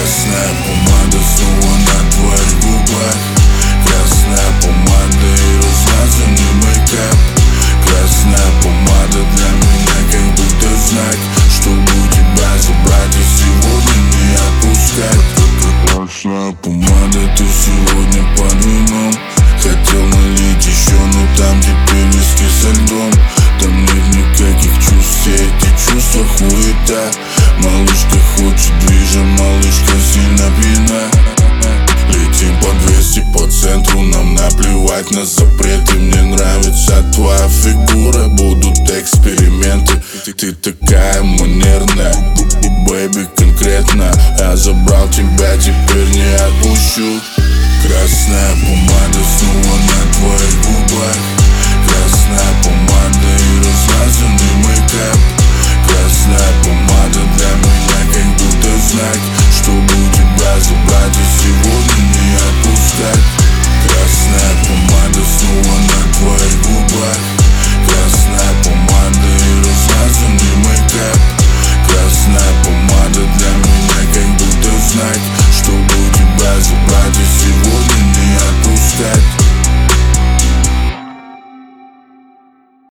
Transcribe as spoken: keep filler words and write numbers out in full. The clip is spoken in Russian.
Красная помада снова на твоих губах. Красная помада и размазанный мейкап. Красная помада для меня как будто знак, чтобы тебя забрать и сегодня не отпускать. Красная помада, ты сегодня под вином. Хотел налить еще, но там теперь виски со льдом. Там нет никаких чувств, все эти чувства хуета. Малышка хочет движа, малышка сильно пьяна. Летим по двести по центру, нам наплевать на запреты. Мне нравится твоя фигура, будут эксперименты. Ты, ты такая манерная, бэйби, конкретно. Я забрал тебя, теперь не отпущу. Красная помада снова на твоих губах.